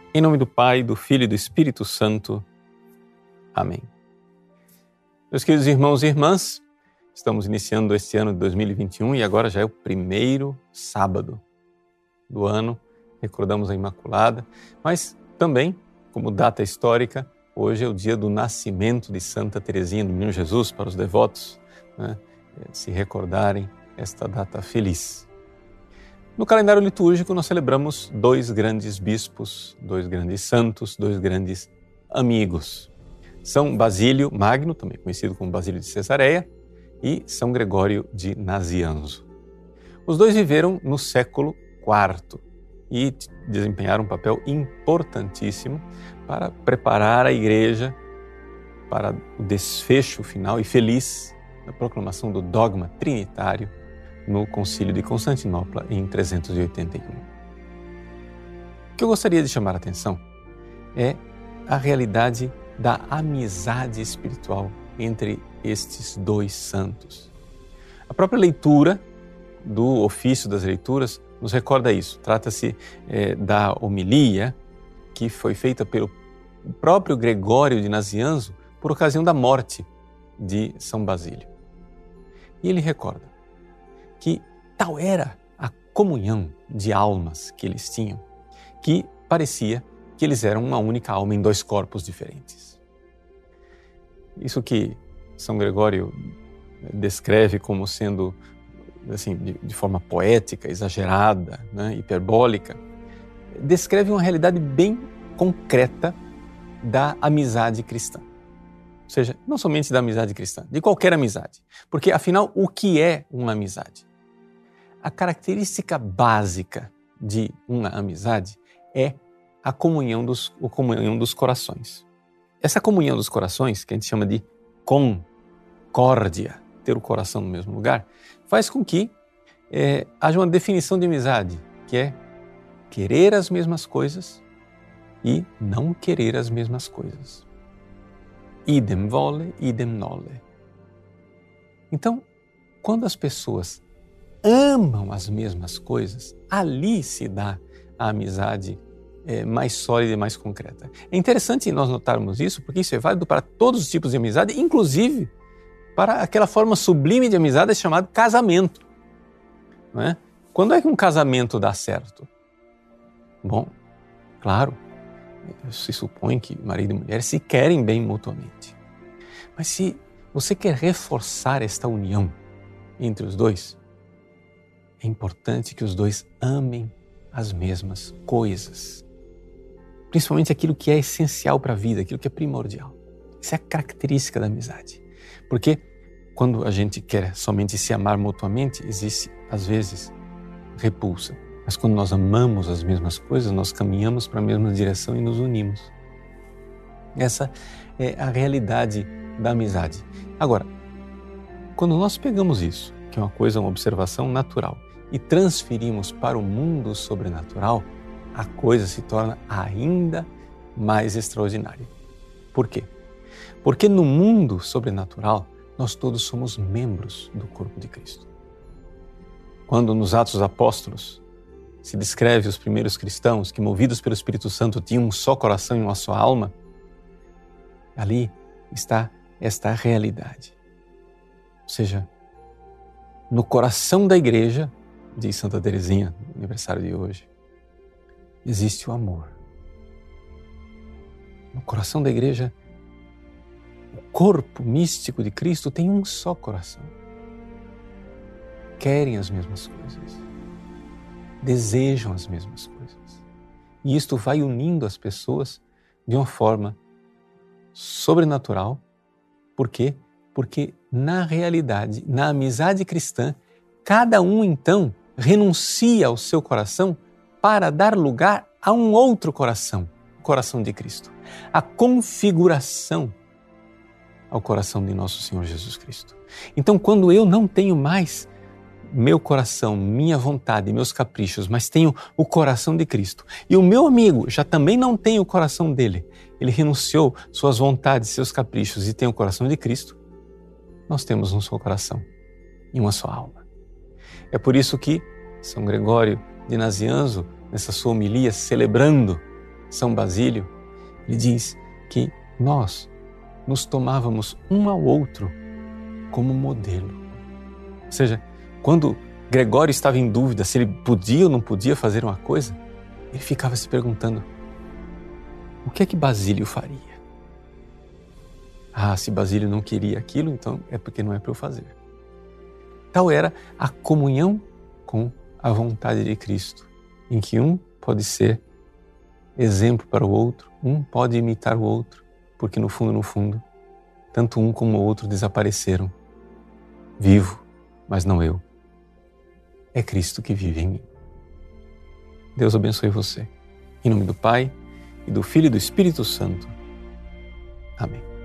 Em nome do Pai, do Filho e do Espírito Santo. Amém. Meus queridos irmãos e irmãs, estamos iniciando este ano de 2021 e agora já é o primeiro sábado do ano. Recordamos a Imaculada, mas também, como data histórica, hoje é o dia do nascimento de Santa Teresinha do Menino Jesus para os devotos, né, se recordarem esta data feliz. No calendário litúrgico, nós celebramos dois grandes bispos, dois grandes santos, dois grandes amigos. São Basílio Magno, também conhecido como Basílio de Cesareia, e São Gregório de Nazianzo. Os dois viveram no século IV e desempenharam um papel importantíssimo para preparar a Igreja para o desfecho final e feliz da proclamação do dogma trinitário no Concílio de Constantinopla em 381. O que eu gostaria de chamar a atenção é a realidade da amizade espiritual entre estes dois santos. A própria leitura do ofício das leituras nos recorda isso. Trata-se da homilia que foi feita pelo próprio Gregório de Nazianzo por ocasião da morte de São Basílio. E ele recorda que tal era a comunhão de almas que eles tinham, que parecia que eles eram uma única alma em dois corpos diferentes. Isso que São Gregório descreve como sendo, assim, de forma poética, exagerada, né, hiperbólica, descreve uma realidade bem concreta da amizade cristã. Ou seja, não somente da amizade cristã, de qualquer amizade. Porque, afinal, o que é uma amizade? A característica básica de uma amizade é a comunhão dos corações. Essa comunhão dos corações, que a gente chama de concórdia, ter o coração no mesmo lugar, faz com que haja uma definição de amizade, que é querer as mesmas coisas e não querer as mesmas coisas. Idem vole, idem nole. Então, quando as pessoas amam as mesmas coisas, ali se dá a amizade mais sólida e mais concreta. É interessante nós notarmos isso, porque isso é válido para todos os tipos de amizade, inclusive para aquela forma sublime de amizade chamada casamento. Não é? Quando é que um casamento dá certo? Bom, claro, se supõe que marido e mulher se querem bem mutuamente. Mas se você quer reforçar esta união entre os dois, é importante que os dois amem as mesmas coisas. Principalmente aquilo que é essencial para a vida, aquilo que é primordial. Essa é a característica da amizade. Porque quando a gente quer somente se amar mutuamente, existe, às vezes, repulsa. Mas quando nós amamos as mesmas coisas, nós caminhamos para a mesma direção e nos unimos. Essa é a realidade da amizade. Agora, quando nós pegamos isso, que é uma coisa, uma observação natural, e transferimos para o mundo sobrenatural, a coisa se torna ainda mais extraordinária. Por quê? Porque no mundo sobrenatural, nós todos somos membros do corpo de Cristo. Quando nos Atos dos Apóstolos se descreve os primeiros cristãos que, movidos pelo Espírito Santo, tinham um só coração e uma só alma, ali está esta realidade. Ou seja, no coração da Igreja, diz Santa Teresinha, no aniversário de hoje, existe o amor. No coração da Igreja, o corpo místico de Cristo tem um só coração. Querem as mesmas coisas. Desejam as mesmas coisas. E isto vai unindo as pessoas de uma forma sobrenatural. Por quê? Porque na realidade, na amizade cristã, cada um então renuncia ao seu coração para dar lugar a um outro coração, o coração de Cristo. A configuração ao coração de nosso Senhor Jesus Cristo. Então, quando eu não tenho mais meu coração, minha vontade, meus caprichos, mas tenho o coração de Cristo, e o meu amigo já também não tem o coração dele, ele renunciou suas vontades, seus caprichos e tem o coração de Cristo, nós temos um só coração e uma só alma. É por isso que São Gregório de Nazianzo, nessa sua homilia, celebrando São Basílio, ele diz que nós nos tomávamos um ao outro como modelo. Ou seja, quando Gregório estava em dúvida se ele podia ou não podia fazer uma coisa, ele ficava se perguntando: o que é que Basílio faria? Ah, se Basílio não queria aquilo, então é porque não é para eu fazer. Tal era a comunhão com a vontade de Cristo, em que um pode ser exemplo para o outro, um pode imitar o outro, porque no fundo, tanto um como o outro desapareceram. Vivo, mas não eu. É Cristo que vive em mim. Deus abençoe você. Em nome do Pai, e do Filho e do Espírito Santo. Amém.